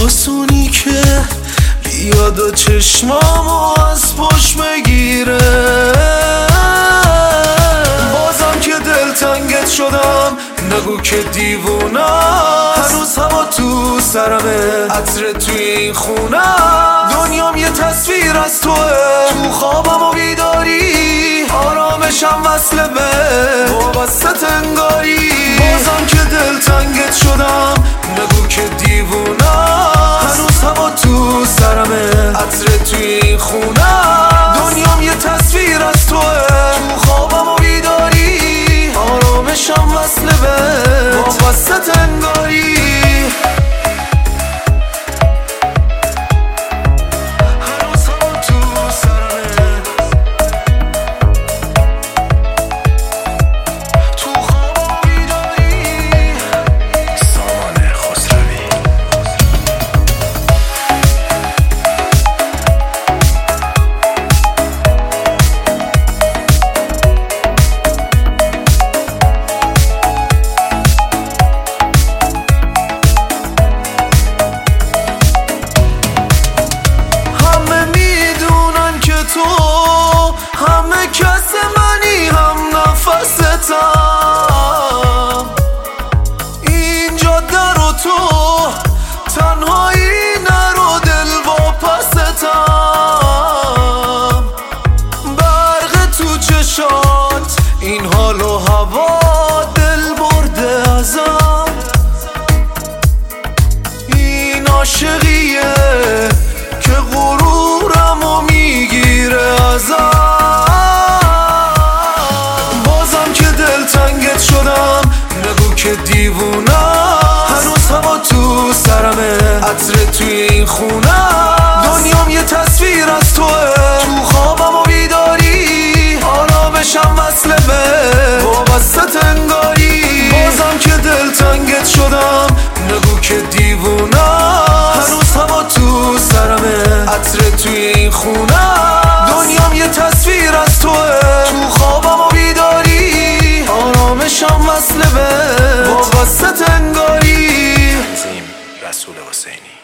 آسونی که بیاد و چشمامو از پشت بگیره. بازم که دلتنگت شدم نگو که دیوونم، هنوز هوا تو سرمه، عطر توی این خونم. دنیام یه تصویر از توه، تو خوابم و بیداری آرامشم وصله به وابستت انگاری. بازم که دلتنگت شدم نگو که دیوونم، هنوز هوا تو سرمه، عطر توی این خونم. دنیام یه تصویر از توه، تو خوابم و بیداری آرامشم وصله به وابستت انگاری. همه کس منی، هم نفستم اینجا در و تو تنهایی نرو، دل واپستم. برق تو چشات این حال و هوا دل برده ازم. این عاشقیه که غرورمو میگیره ازم. بازم که دلتنگت شدم نگو که دیوونم، هنوز هوا تو سرمه، عطر توی این خونم. دنیام یه تصویر از توه، تو خوابم و بیداری آرامشم وصله به وابستت انگاری. بازم که دلتنگت شدم نگو که دیوونم، هنوز هوا تو سرمه، عطر توی این خونم. دنیام یه تصویر از توه، تو خوابم و بیداری آرامشم وصله به وابستت انگاری. تنظیم رسول حسینی.